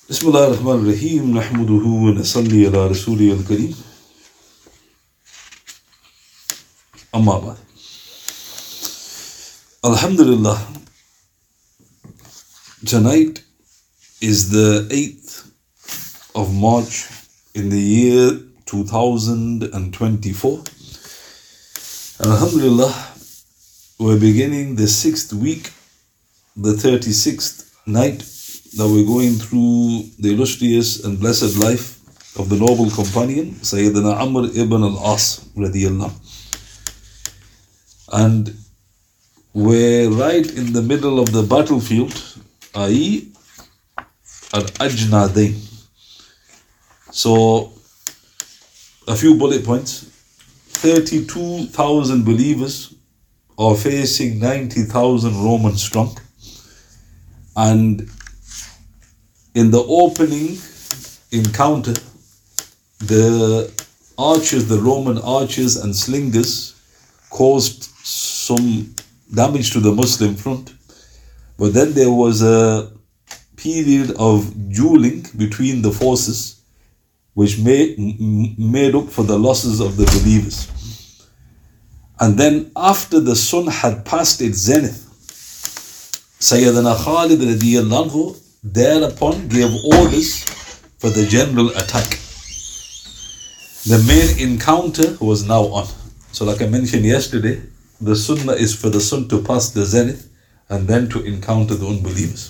بسم الله الرحمن الرحيم نحمده ونصلي على رسوله الكريم أما بعد Alhamdulillah, tonight is the 8th of March in the year 2024. Alhamdulillah, we're beginning the 6th week, the 36th night that we're going through the illustrious and blessed life of the noble companion Sayyidina Amr ibn al-As radiyallahu. And we're right in the middle of the battlefield, i.e. at Ajnadain. So, a few bullet points. 32,000 believers are facing 90,000 Roman strong. And in the opening encounter, the archers, the Roman archers and slingers caused some damage to the Muslim front. But then there was a period of dueling between the forces which made up for the losses of the believers. And then after the sun had passed its zenith, Sayyidina Khalid radiyallahu anhu thereupon gave orders for the general attack. The main encounter was now on. So like I mentioned yesterday, the sunnah is for the sun to pass the zenith and then to encounter the unbelievers.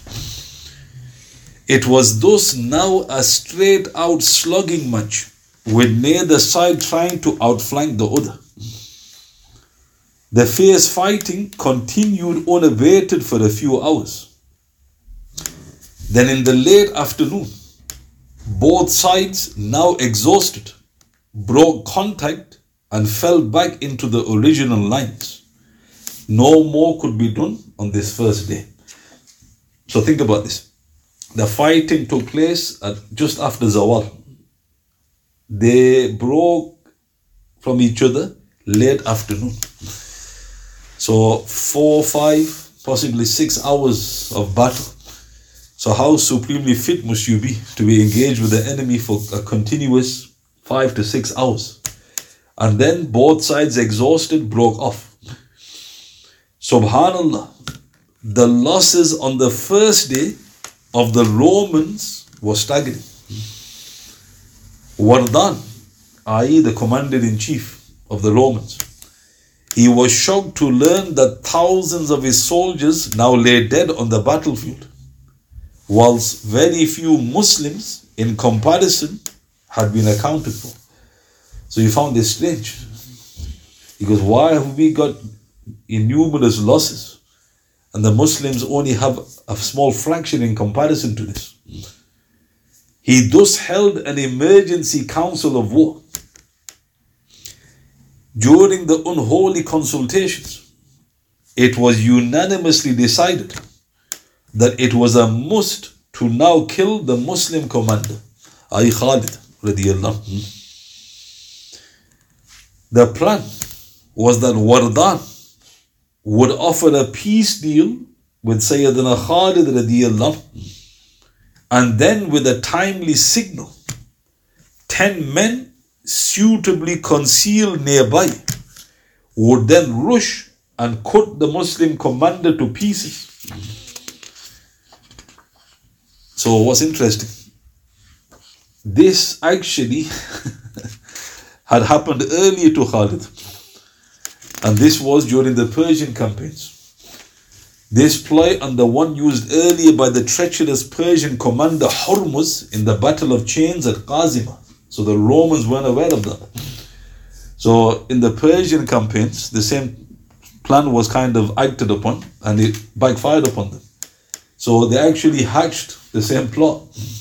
It was thus now a straight out slugging match with neither side trying to outflank the other. The fierce fighting continued unabated for a few hours. Then in the late afternoon, both sides, now exhausted, broke contact and fell back into the original lines. No more could be done on this first day. So think about this. The fighting took place at just after Zawal. They broke from each other late afternoon. So 4, 5, possibly 6 hours of battle. So how supremely fit must you be to be engaged with the enemy for a continuous 5 to 6 hours? And then both sides exhausted broke off. Subhanallah, the losses on the first day of the Romans were staggering. Wardan, i.e. the commander-in-chief of the Romans, he was shocked to learn that thousands of his soldiers now lay dead on the battlefield, whilst very few Muslims in comparison had been accounted for. So he found this strange. He goes, why have we got innumerable losses and the Muslims only have a small fraction in comparison to this? He thus held an emergency council of war. During the unholy consultations, it was unanimously decided that it was a must to now kill the Muslim commander, i.e. Khalid radiyallahu anhu. The plan was that Wardan would offer a peace deal with Sayyidina Khalid radiyallahu anhu, and then with a timely signal, 10 men suitably concealed nearby would then rush and cut the Muslim commander to pieces. So what's interesting, this actually had happened earlier to Khalid, and this was during the Persian campaigns. This ploy and the one used earlier by the treacherous Persian commander Hormuz in the Battle of Chains at Qazima. So the Romans weren't aware of that. So in the Persian campaigns, the same plan was kind of acted upon and it backfired upon them. So they actually hatched the same plot.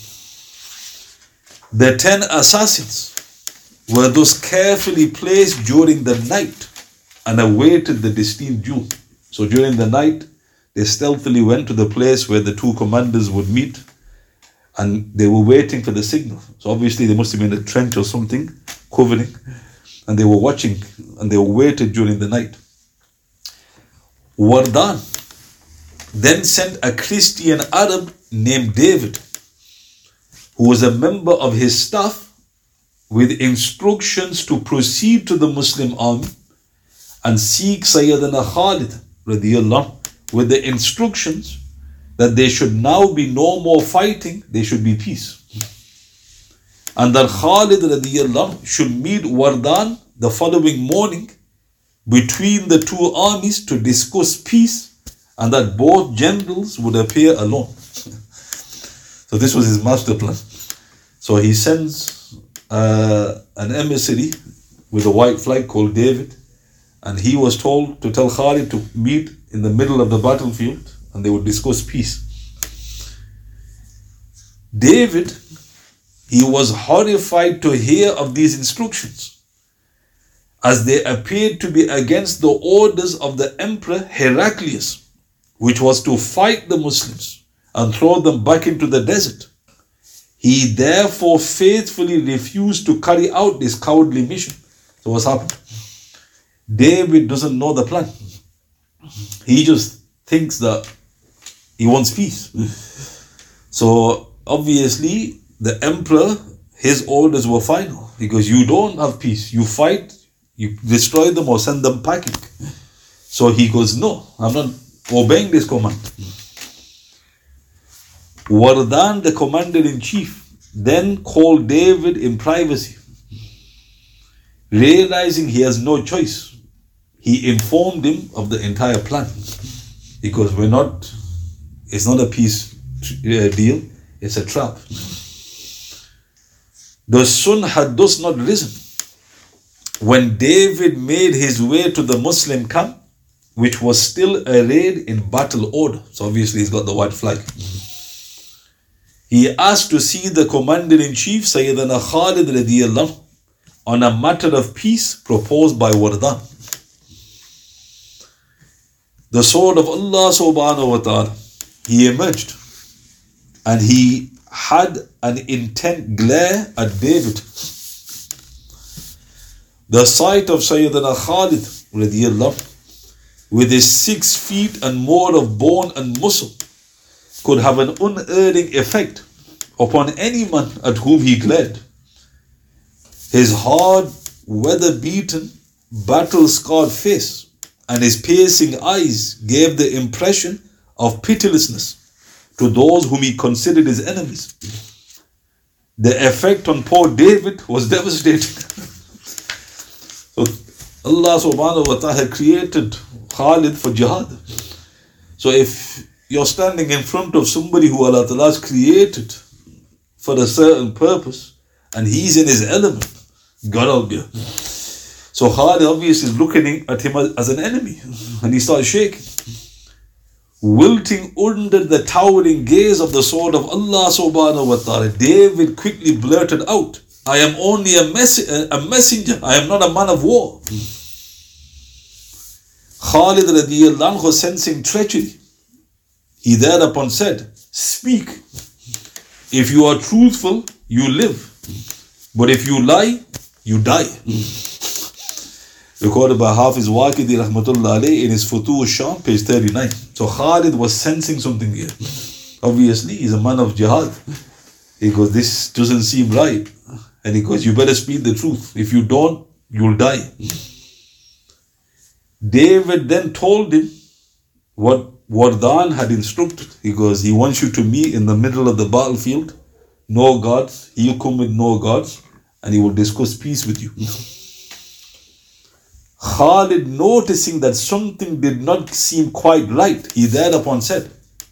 The 10 assassins were thus carefully placed during the night and awaited the destined duel. So during the night, they stealthily went to the place where the two commanders would meet and they were waiting for the signal. So obviously they must have been in a trench or something, covering, and they were watching and they waited during the night. Wardan then sent a Christian Arab named David who was a member of his staff, with instructions to proceed to the Muslim army and seek Sayyidina Khalid radiyallahu anhu, with the instructions that there should now be no more fighting, there should be peace. And that Khalid radiyallahu anhu should meet Wardan the following morning between the two armies to discuss peace, and that both generals would appear alone. So this was his master plan. So he sends an emissary with a white flag called David, and he was told to tell Khalid to meet in the middle of the battlefield and they would discuss peace. David, he was horrified to hear of these instructions, as they appeared to be against the orders of the Emperor Heraclius, which was to fight the Muslims and throw them back into the desert. He therefore faithfully refused to carry out this cowardly mission. So what's happened? David doesn't know the plan. He just thinks that he wants peace. So obviously the emperor, his orders were final, because you don't have peace. You fight, you destroy them or send them packing. So he goes, no, I'm not obeying this command. Wardan, the commander-in-chief, then called David in privacy. Realizing he has no choice, he informed him of the entire plan. Because it's not a peace deal, it's a trap. The sun had thus not risen when David made his way to the Muslim camp, which was still arrayed in battle order. So obviously he's got the white flag. He asked to see the commander-in-chief, Sayyidina Khalid radiyallahu anhu, on a matter of peace proposed by Wardan. The sword of Allah subhanahu wa ta'ala, he emerged and he had an intent glare at David. The sight of Sayyidina Khalid radiyallahu anhu, with his 6 feet and more of bone and muscle, could have an unerring effect upon any man at whom he glared. His hard, weather-beaten, battle-scarred face and his piercing eyes gave the impression of pitilessness to those whom he considered his enemies. The effect on poor David was devastating. So Allah subhanahu wa ta'ala created Khalid for jihad. So if you're standing in front of somebody who Allah Ta'ala has created for a certain purpose and he's in his element, God help you. So Khalid obviously is looking at him as an enemy, and he starts shaking. Wilting under the towering gaze of the sword of Allah subhanahu wa ta'ala, David quickly blurted out, I am only a messenger, I am not a man of war. Khalid radiyallahu anhu, sensing treachery, he thereupon said, speak. If you are truthful, you live. But if you lie, you die. Recorded by Hafiz Waqidi rahmatullah alayhi in his Futuh al-Sham, page 39. So Khalid was sensing something here. Obviously, he's a man of jihad. He goes, this doesn't seem right. And he goes, you better speak the truth. If you don't, you'll die. David then told him what Wardan had instructed. He goes, he wants you to meet in the middle of the battlefield, no gods, he'll come with no gods, and he will discuss peace with you. Khalid, noticing that something did not seem quite right, he thereupon said,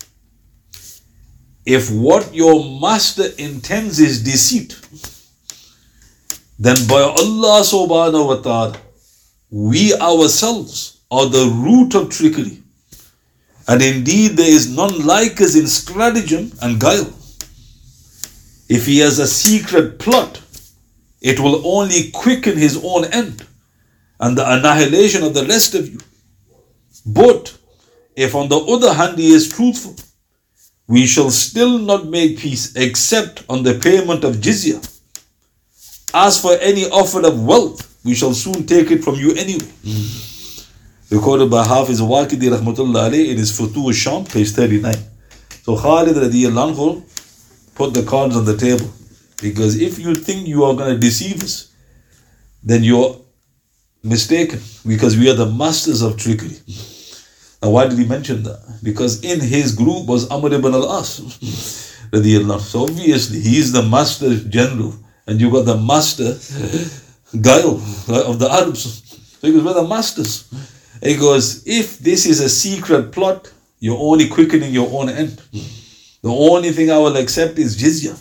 if what your master intends is deceit, then by Allah subhanahu wa ta'ala, we ourselves are the root of trickery. And indeed there is none like us in stratagem and guile. If he has a secret plot, it will only quicken his own end and the annihilation of the rest of you. But if on the other hand he is truthful, we shall still not make peace except on the payment of jizya. As for any offer of wealth, we shall soon take it from you anyway. Recorded by Hafiz Waqidi rahmatullah alayhi in his Futuh al-Sham, page 39. So Khalid radiyallahu anhu, put the cards on the table. Because if you think you are going to deceive us, then you're mistaken. Because we are the masters of trickery. Now why did he mention that? Because in his group was Amr ibn al-As. So obviously he is the master general. And you got the master guile of the Arabs. So he goes, we're the masters. He goes, if this is a secret plot, you're only quickening your own end. The only thing I will accept is jizya.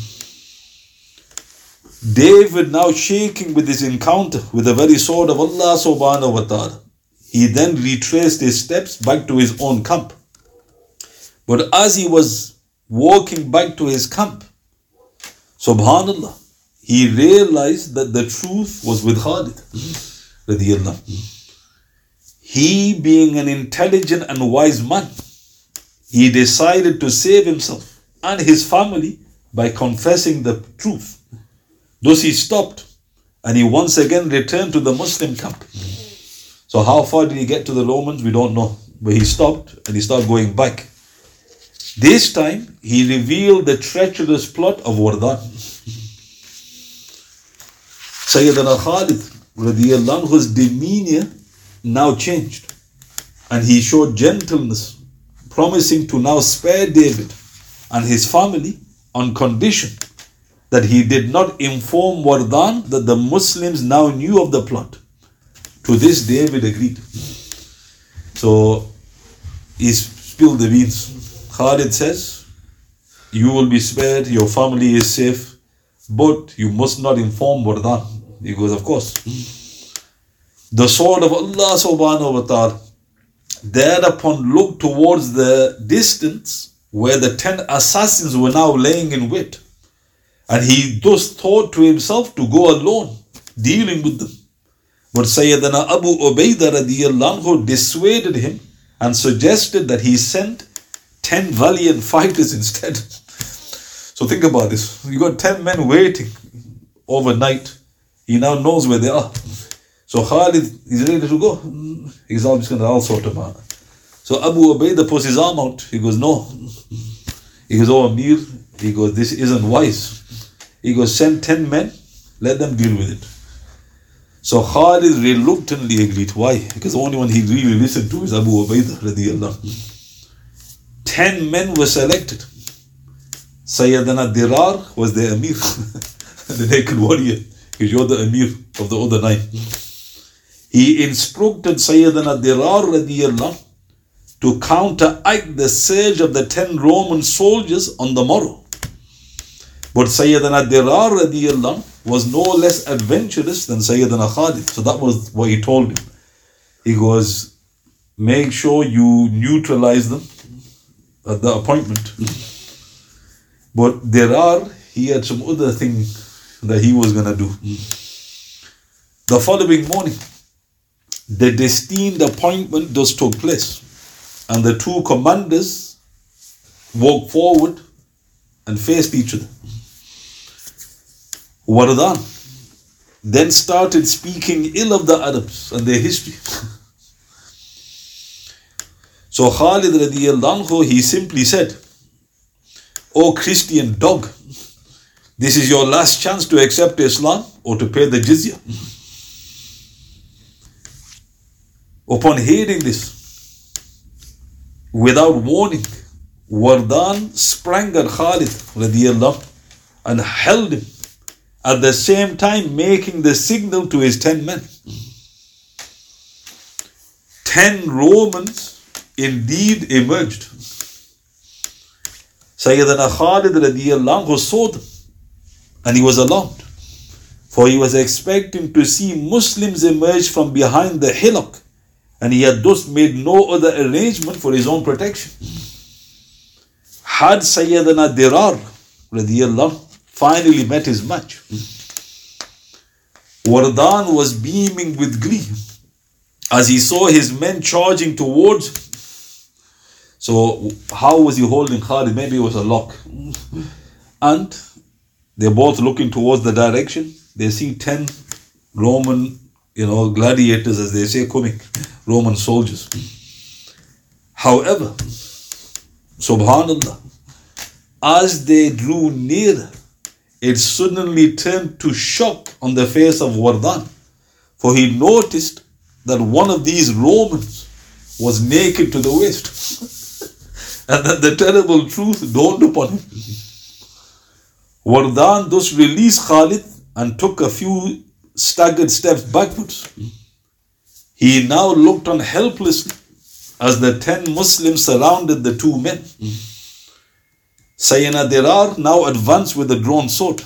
David, now shaking with his encounter with the very sword of Allah subhanahu wa ta'ala, he then retraced his steps back to his own camp. But as he was walking back to his camp, subhanallah, he realized that the truth was with Khalid. He, being an intelligent and wise man, he decided to save himself and his family by confessing the truth. Thus he stopped and he once again returned to the Muslim camp. So how far did he get to the Romans? We don't know. But he stopped and he started going back. This time he revealed the treacherous plot of Wardan. Sayyidina Khalid radiyallahu anhu's demeanor now changed, and he showed gentleness, promising to now spare David and his family on condition that he did not inform Wardan that the Muslims now knew of the plot. To this David agreed. So he spilled the beans. Khalid says, you will be spared, your family is safe, but you must not inform Wardan. He goes, of course. The sword of Allah subhanahu wa ta'ala thereupon looked towards the distance where the 10 assassins were now laying in wait. And he thus thought to himself to go alone, dealing with them. But Sayyidina Abu Ubaidah radiyallahu anhu dissuaded him and suggested that he sent 10 valiant fighters instead. So think about this. You got 10 men waiting overnight. He now knows where they are. So Khalid is ready to go. He's all just going to all sort of man. So Abu Ubaidah puts his arm out. He goes, no. He goes, oh Amir. He goes, this isn't wise. He goes, send 10 men. Let them deal with it. So Khalid reluctantly agreed. Why? Because the only one he really listened to is Abu Ubaidah radiyallahu anhu. 10 men were selected. Sayyidina Dirar was the Amir. The naked warrior. Because you're the Amir of the other 9. He instructed Sayyidina Dirar radiyallahu anhu to counteract the surge of the 10 Roman soldiers on the morrow. But Sayyidina Dirar radiyallahu anhu was no less adventurous than Sayyidina Khalid. So that was what he told him. He goes, make sure you neutralize them at the appointment. But Dirar, he had some other thing that he was going to do. The following morning, the destined appointment thus took place, and the 2 commanders walked forward and faced each other. Wardan then started speaking ill of the Arabs and their history. So Khalid radiyallahu anhu, he simply said, "O Christian dog, this is your last chance to accept Islam or to pay the jizya." Upon hearing this, without warning, Wardan sprang at Khalid radiyallahu anhu and held him, at the same time making the signal to his 10 men. 10 Romans indeed emerged. Sayyidina Khalid radiyallahu anhu saw them and he was alarmed, for he was expecting to see Muslims emerge from behind the hillock, and he had thus made no other arrangement for his own protection. Had Sayyidina Dirar radiyallahu anhu finally met his match, Wardan was beaming with glee as he saw his men charging towards him. So how was he holding Khalid? Maybe it was a lock. And they're both looking towards the direction. They see 10 Roman, gladiators, as they say, coming, Roman soldiers. However, subhanallah, As they drew nearer, it suddenly turned to shock on the face of Wardan, for he noticed that one of these Romans was naked to the waist, and that the terrible truth dawned upon him. Wardan thus released Khalid and took a few staggered steps backwards. He now looked on helplessly as the 10 Muslims surrounded the two men. Sayyidina Dirar now advanced with a drawn sword.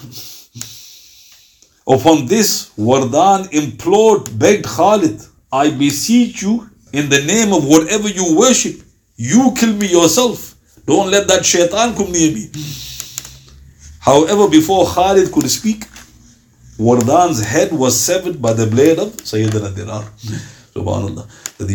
Upon this, Wardan implored, begged Khalid, I beseech you, in the name of whatever you worship, you kill me yourself. Don't let that shaitan come near me. However, before Khalid could speak, Wardan's head was severed by the blade of Sayyidina Dirar. Subhanallah.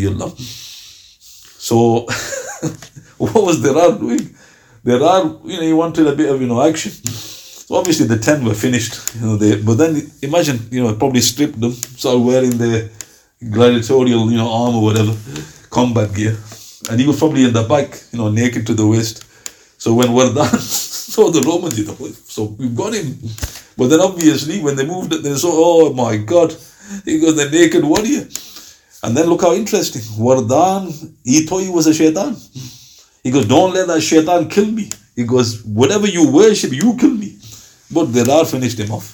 So, what was Dirar doing? Dirar, he wanted a bit of, action. So obviously the 10 were finished, but then imagine, probably stripped them, started wearing their gladiatorial, arm or whatever, combat gear. And he was probably in the back, naked to the waist. So when Wardan saw the Romans, so we've got him. But then obviously when they moved it, they saw, oh my God, he goes the naked warrior. And then look how interesting. Wardan, he thought he was a shaitan. He goes, don't let that shaitan kill me. He goes, whatever you worship, you kill me. But Dirar finished him off.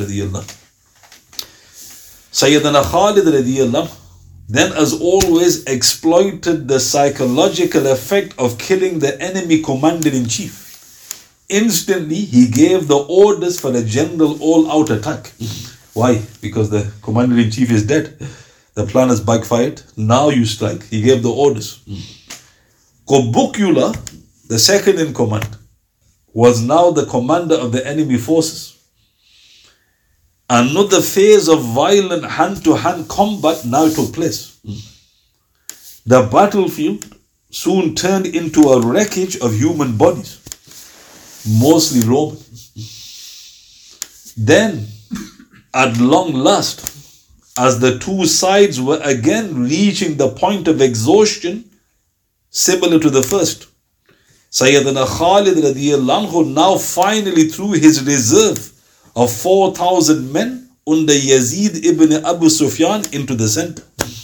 Sayyidina Khalid radiallahu then, as always, exploited the psychological effect of killing the enemy commander-in-chief. Instantly, he gave the orders for a general all-out attack. Why? Because the commander-in-chief is dead. The plan has backfired. Now you strike. He gave the orders. Qubukula, the second in command, was now the commander of the enemy forces. Another phase of violent hand-to-hand combat now took place. The battlefield soon turned into a wreckage of human bodies, mostly Roman. Then, at long last, as the two sides were again reaching the point of exhaustion similar to the first, Sayyidina Khalid radiallahu anhu now finally threw his reserve of 4,000 men under Yazid ibn Abu Sufyan into the center.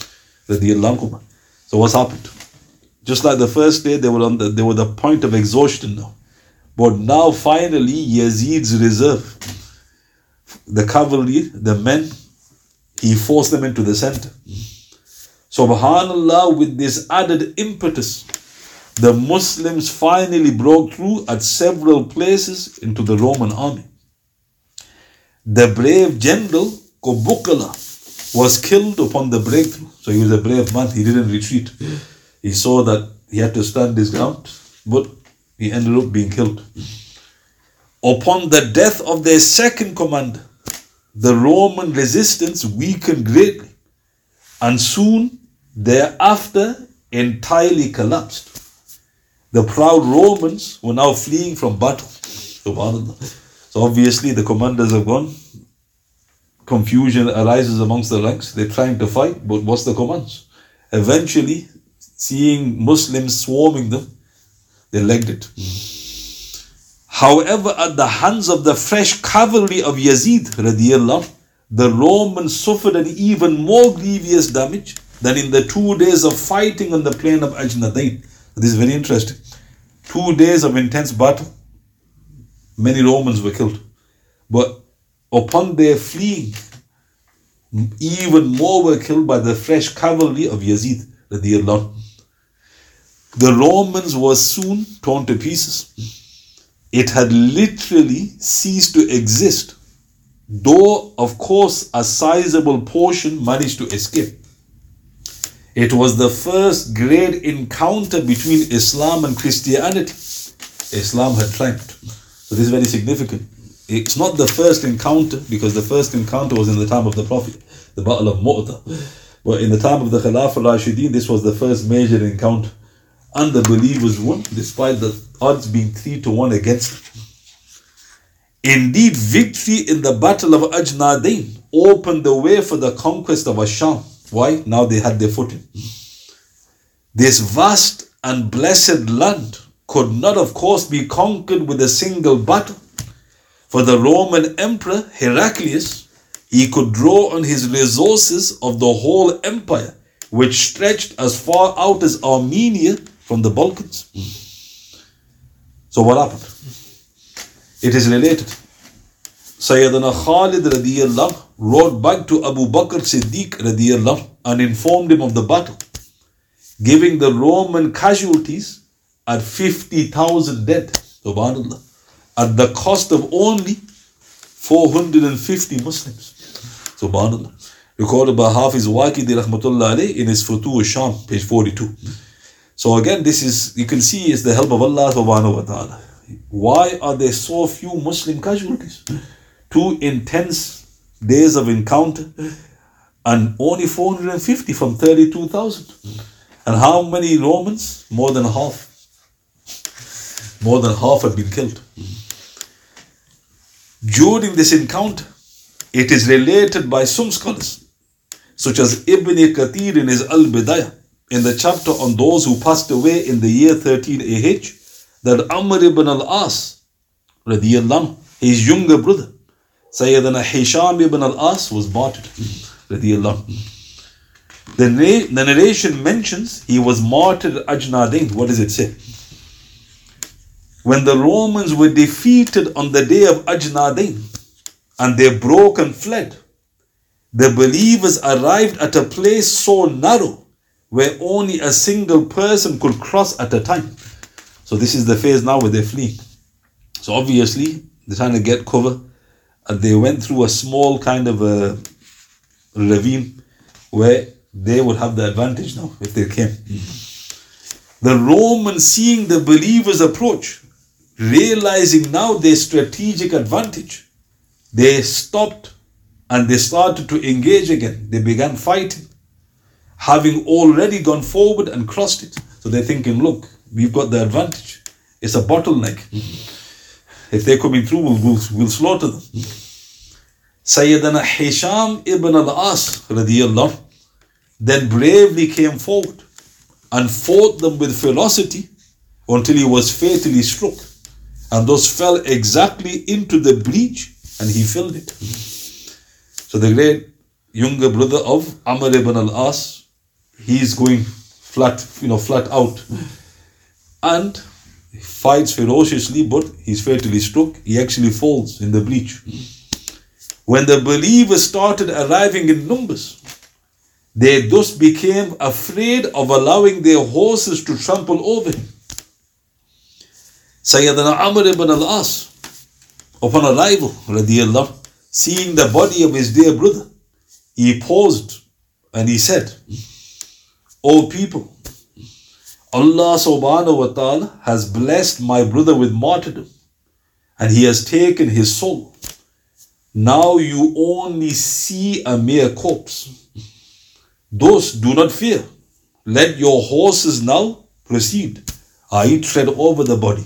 So what's happened? Just like the first day, they were the point of exhaustion now. But now finally Yazid's reserve, the cavalry, the men, he forced them into the center. Subhanallah, with this added impetus, the Muslims finally broke through at several places into the Roman army. The brave general Qubukala was killed upon the breakthrough. So he was a brave man, he didn't retreat. He saw that he had to stand his ground, but he ended up being killed. Upon the death of their second commander, the Roman resistance weakened greatly, and soon thereafter entirely collapsed. The proud Romans were now fleeing from battle. Subhanallah. So obviously the commanders have gone. Confusion arises amongst the ranks. They're trying to fight, but what's the commands? Eventually, seeing Muslims swarming them, they legged it. However, at the hands of the fresh cavalry of Yazid radiallahu, the Romans suffered an even more grievous damage than in the 2 days of fighting on the plain of Ajnadain. This is very interesting. 2 days of intense battle. Many Romans were killed. But upon their fleeing, even more were killed by the fresh cavalry of Yazid radiallahu. The Romans were soon torn to pieces. It had literally ceased to exist, though of course a sizable portion managed to escape. It was the first great encounter between Islam and Christianity. Islam had triumphed. So this is very significant. It's not the first encounter, because the first encounter was in the time of the Prophet, the Battle of Mu'tah. But in the time of the Khilafah Rashidin, this was the first major encounter. And the believers won, despite the odds being 3-1 against them. Indeed, victory in the Battle of Ajnadain opened the way for the conquest of Asham. Why? Now they had their footing. This vast and blessed land could not, of course, be conquered with a single battle. For the Roman Emperor Heraclius, he could draw on his resources of the whole empire, which stretched as far out as Armenia from the Balkans. So what happened? It is related. Sayyidina Khalid radiyallahu wrote back to Abu Bakr Siddiq radiyallahu and informed him of the battle, giving the Roman casualties at 50,000 dead, subhanallah, at the cost of only 450 Muslims, subhanallah. Recorded by Hafiz Waqidi rahmatullah alayh in his Futuh al-Sham, page 42. So again, this is, you can see, is the help of Allah subhanahu wa ta'ala. Why are there so few Muslim casualties? 2 intense days of encounter and only 450 from 32,000. And how many Romans? More than half. More than half had been killed. During this encounter, it is related by some scholars, such as Ibn Kathir in his Al-Bidayah, in the chapter on those who passed away in the year 13 AH, that Amr ibn al-As, radiyallahu, his younger brother, Sayyidina Hisham ibn al-As, was martyred, radiyallahu. The narration mentions he was martyred at Ajnadain. What does it say? When the Romans were defeated on the day of Ajnadain and they broke and fled, the believers arrived at a place so narrow where only a single person could cross at a time. So this is the phase now where they're fleeing. So obviously they're trying to get cover, and they went through a small kind of a ravine where they would have the advantage now if they came. The Romans, seeing the believers approach, realizing now their strategic advantage, they stopped and they started to engage again. They began fighting, having already gone forward and crossed it. So they're thinking, look, we've got the advantage. It's a bottleneck. If they're coming through, we'll slaughter them. Sayyidina Hisham ibn al-As radiyallahu then bravely came forward and fought them with ferocity until he was fatally struck, and thus fell exactly into the breach, and he filled it. So the great younger brother of Amr ibn al-As, he's going flat out, and he fights ferociously, but he's fatally struck. He actually falls in the breach. When the believers started arriving in numbers, they thus became afraid of allowing their horses to trample over him. Sayyidina Amr ibn al-As, upon arrival, radiyallahu, seeing the body of his dear brother, he paused and he said, O people, Allah subhanahu wa ta'ala has blessed my brother with martyrdom, and he has taken his soul. Now you only see a mere corpse. Thus do not fear. Let your horses now proceed, i.e. tread over the body.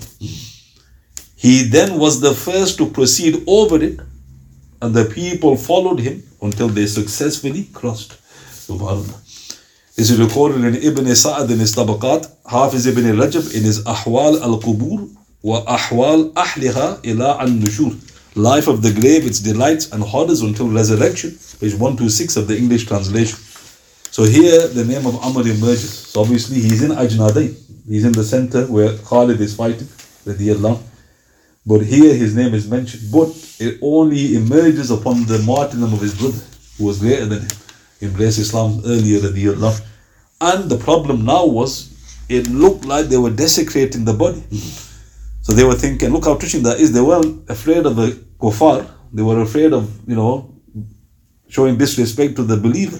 He then was the first to proceed over it, and the people followed him until they successfully crossed. Subhanallah. This is recorded in Ibn Sa'ad in his Tabaqat, Hafiz ibn Rajab in his Ahwal al-Qubur wa Ahwal Ahliha ila al-Nushur, Life of the Grave, its delights and horrors until resurrection, page 126 of the English translation. So here the name of Amr emerges. So obviously he's in Ajnadain. He's in the center where Khalid is fighting, radiyallahu. But here his name is mentioned. But it only emerges upon the martyrdom of his brother, who was greater than him, embraced Islam earlier, radiyallahu. And the problem now was, it looked like they were desecrating the body. So they were thinking, look how touching that is. They weren't afraid of the kuffar. They were afraid of, showing disrespect to the believer.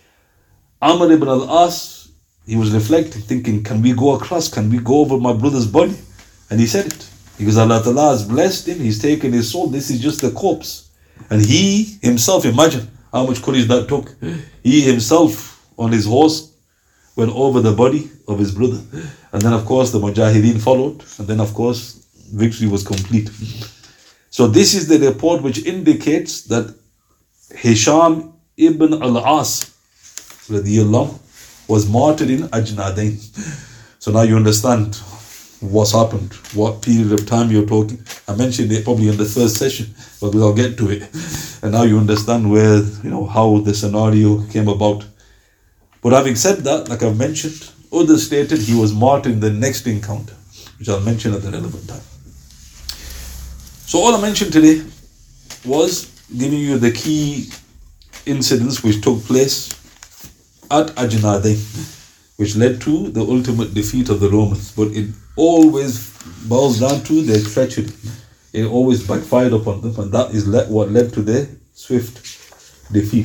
Amr ibn al-As, he was reflecting, thinking, can we go across? Can we go over my brother's body? And he said it. Because Allah Ta'ala has blessed him. He's taken his soul. This is just a corpse. And he himself, imagine how much courage that took. He himself on his horse went over the body of his brother. And then of course the Mujahideen followed. And then of course victory was complete. So this is the report which indicates that Hisham ibn al-As radiyallahu was martyred in Ajnadain. So now you understand what's happened, what period of time you're talking. I mentioned it probably in the first session, but we'll get to it. And now you understand where, how the scenario came about. But having said that, like I've mentioned, others stated he was martyred in the next encounter, which I'll mention at the relevant time. So all I mentioned today was giving you the key incidents which took place at Ajnadain, which led to the ultimate defeat of the Romans. But it always boils down to their treachery. It always backfired upon them, and that is what led to their swift defeat.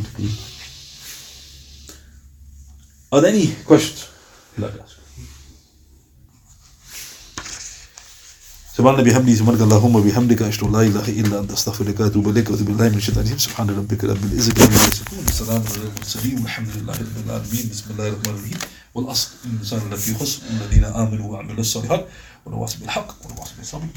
Are there any questions you'd like to ask? سبحان بحمده سبحانك اللهم وبحمدك أشهد أن لا إله إلا أنت أستغفرك وأتوب إليك وأتوب بالله من الشيطان الرجيم سبحان ربك رب العزة عما يصفون والسلام على المرسلين والحمد لله رب العالمين بسم الله الرحمن الرحيم والعصر إن الإنسان لفي خسر الذين آمنوا وعملوا الصالحات والتواصوا بالحق والتواصوا بالصبر